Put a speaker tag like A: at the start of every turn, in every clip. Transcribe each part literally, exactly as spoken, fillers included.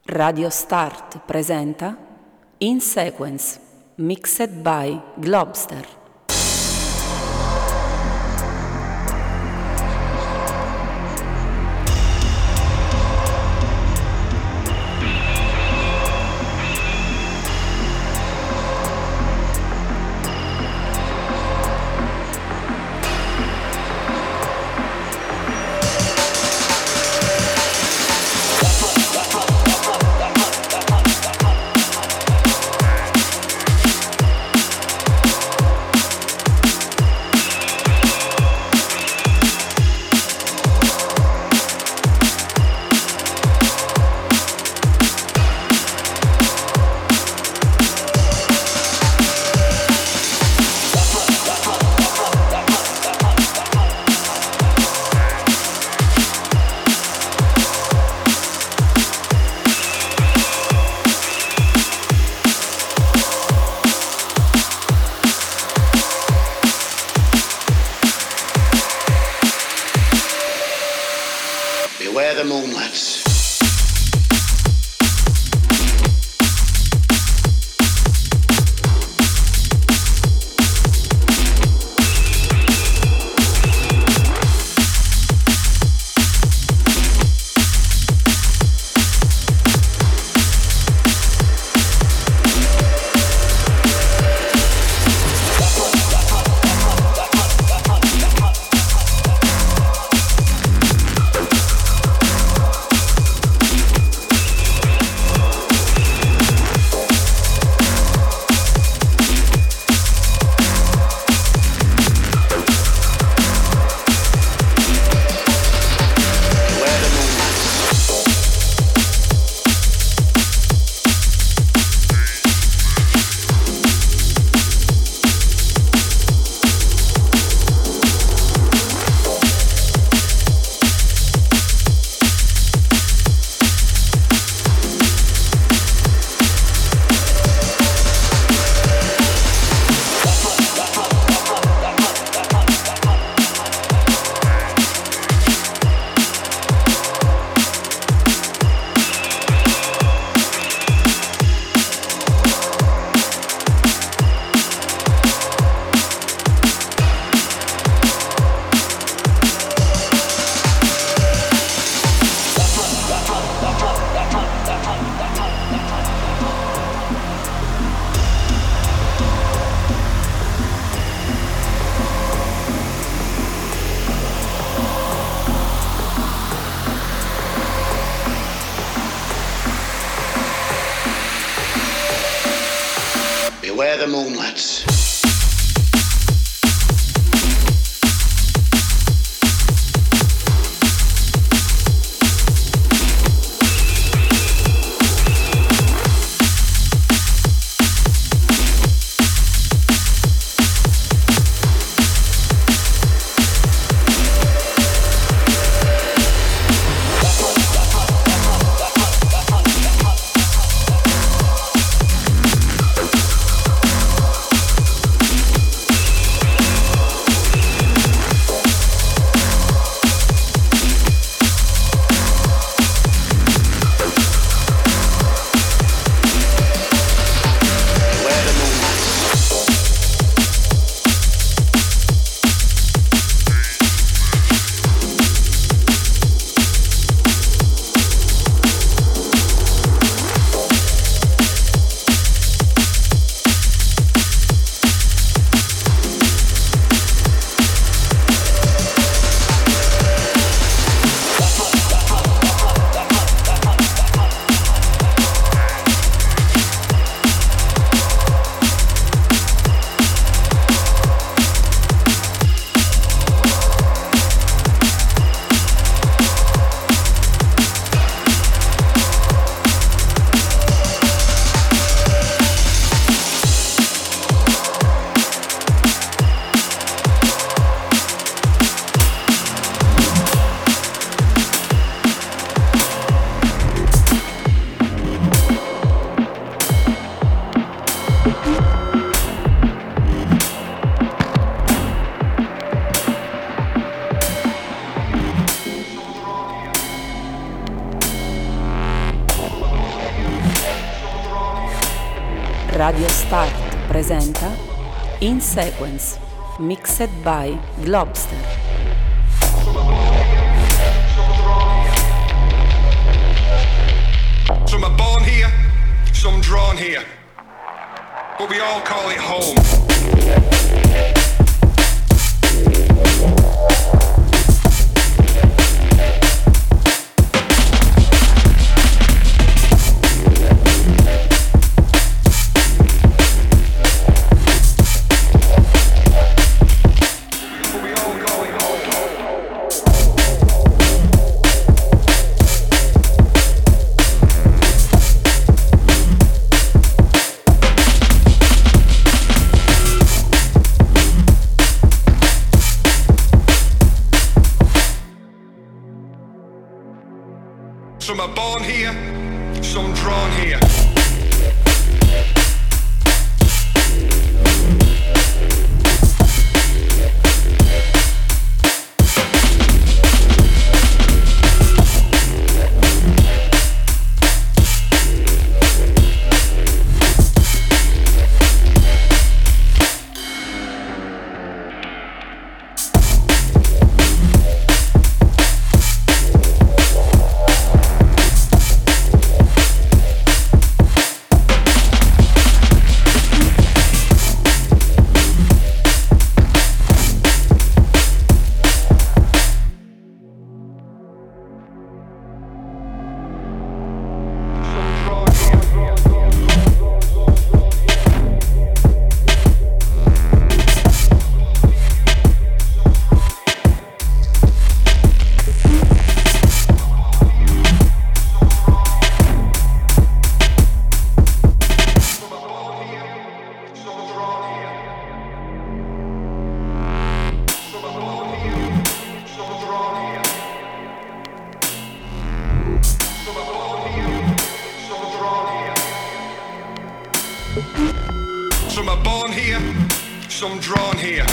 A: Radio Start presenta In Sequence, mixed by Globster.
B: Beware the moonlights. Beware the moonlights.
A: Radio Start presenta In Sequence, mixed by Globster.
C: Some are born here, some drawn here, but we all call it home. Some are born here, some drawn here. Some are born here, some drawn here.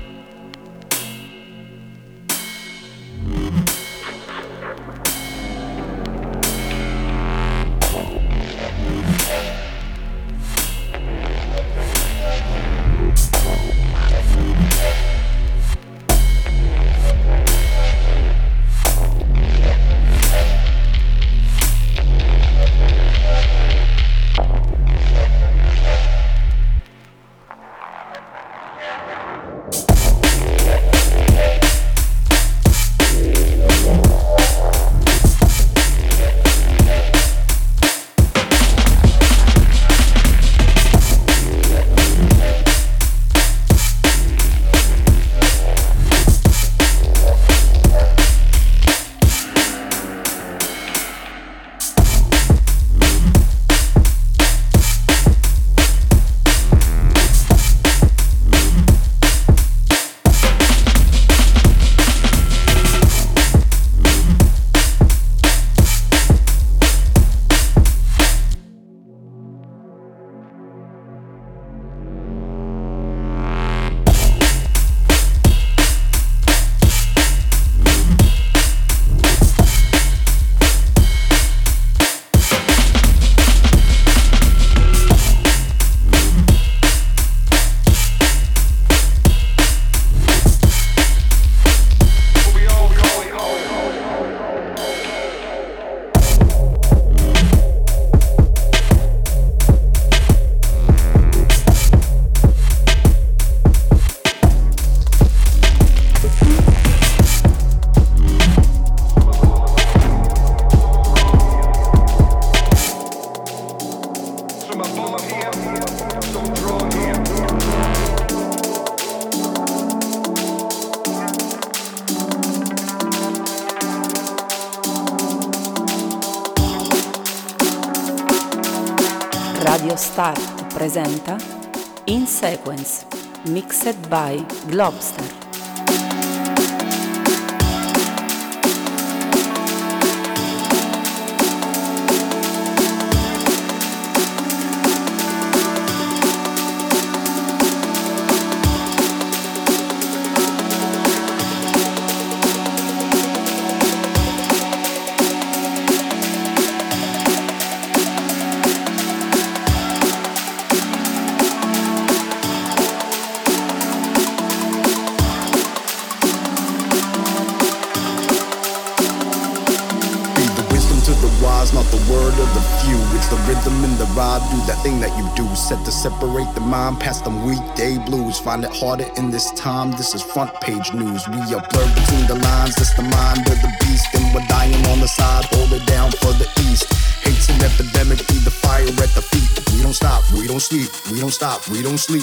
A: Radio Start presenta In Sequence, mixed by Globster.
D: wise, not the word of the few. It's the rhythm and the ride, do that thing that you do. Set to separate the mind past them weekday blues. Find it harder in this time, this is front page news. We are blurred between the lines, it's the mind of the beast. And we're dying on the side, hold it down for the east. Hate's an epidemic, be the fire at the feet. We don't stop, we don't sleep, we don't stop, we don't sleep.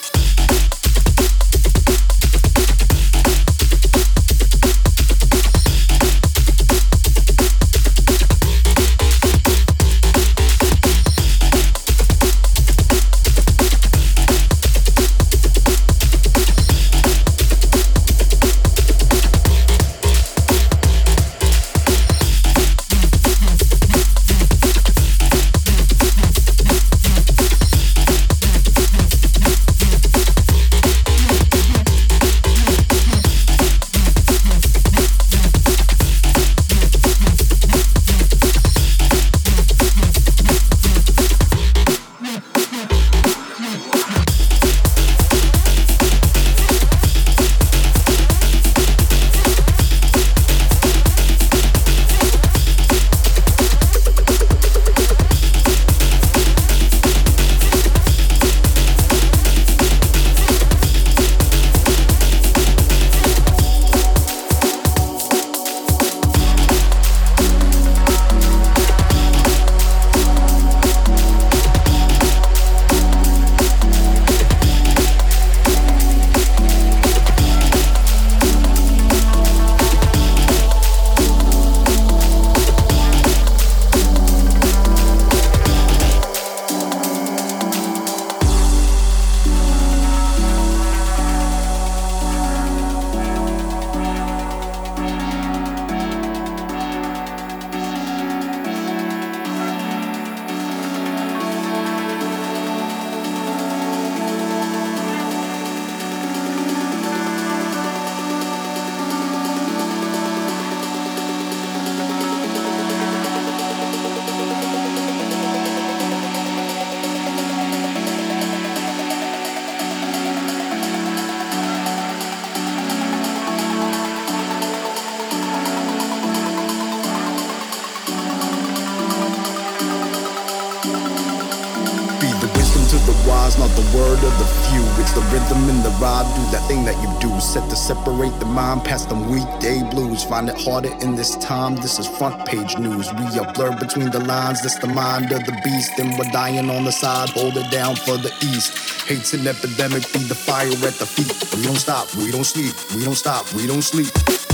D: Not the word of the few, it's the rhythm and the ride, do that thing that you do. Set to separate the mind past them weekday blues. Find it harder in this time, this is front page news. We are blurred between the lines, this the mind of the beast. And we're dying on the side, hold it down for the east. Hate's an epidemic, be the fire at the feet. We don't stop, we don't sleep, we don't stop, we don't sleep.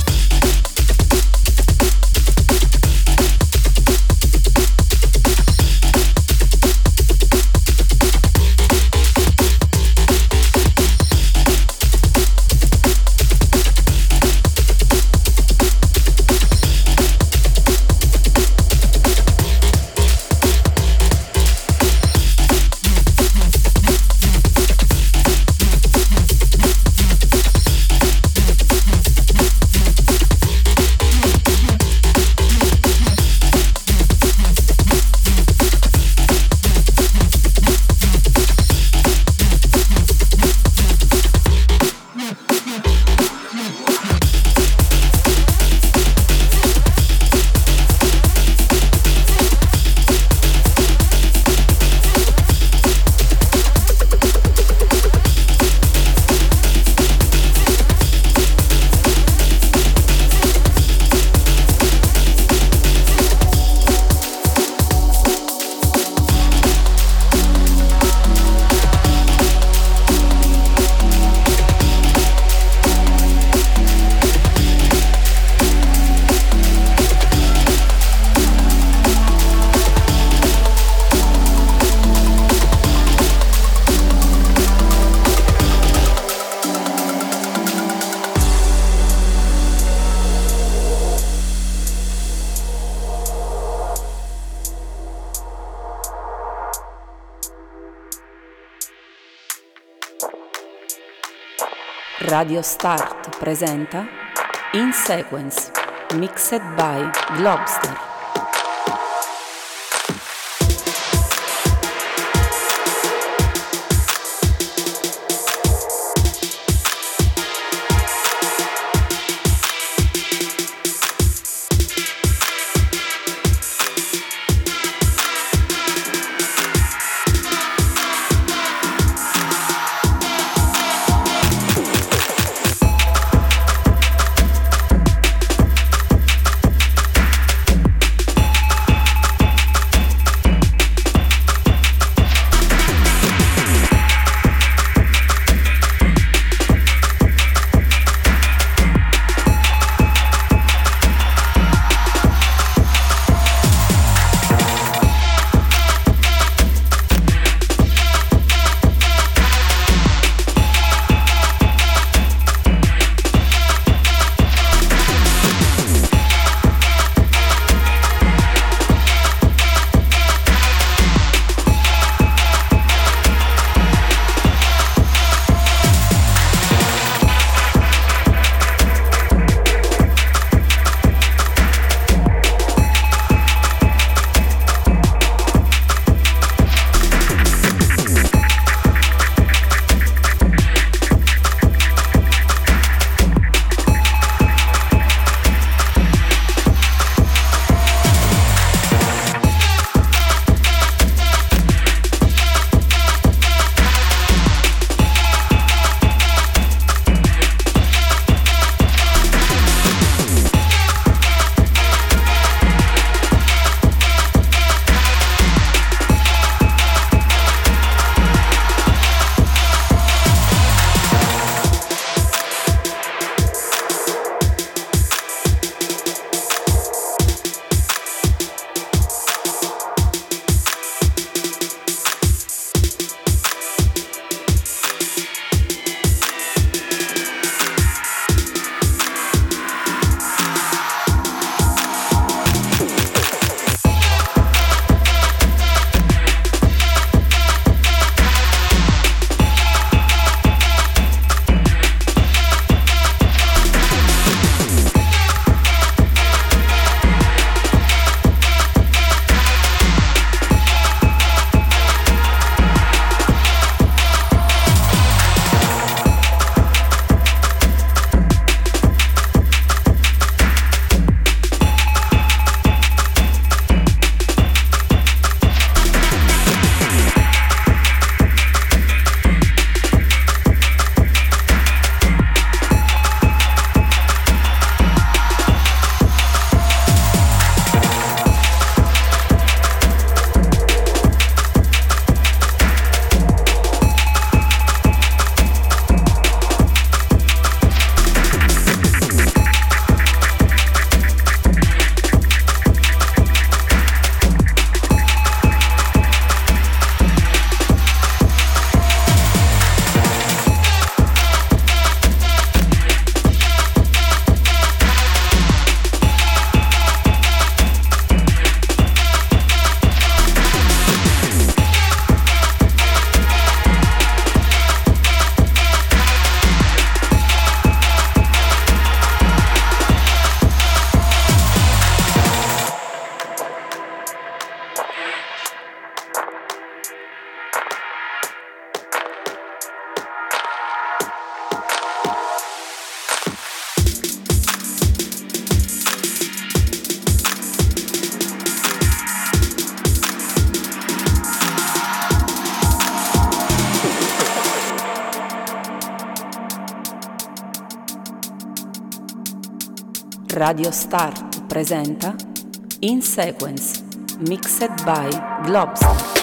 A: Radio Start presenta In Sequence, mixed by Globster. Radio Start presenta In Sequence, mixed by Globster.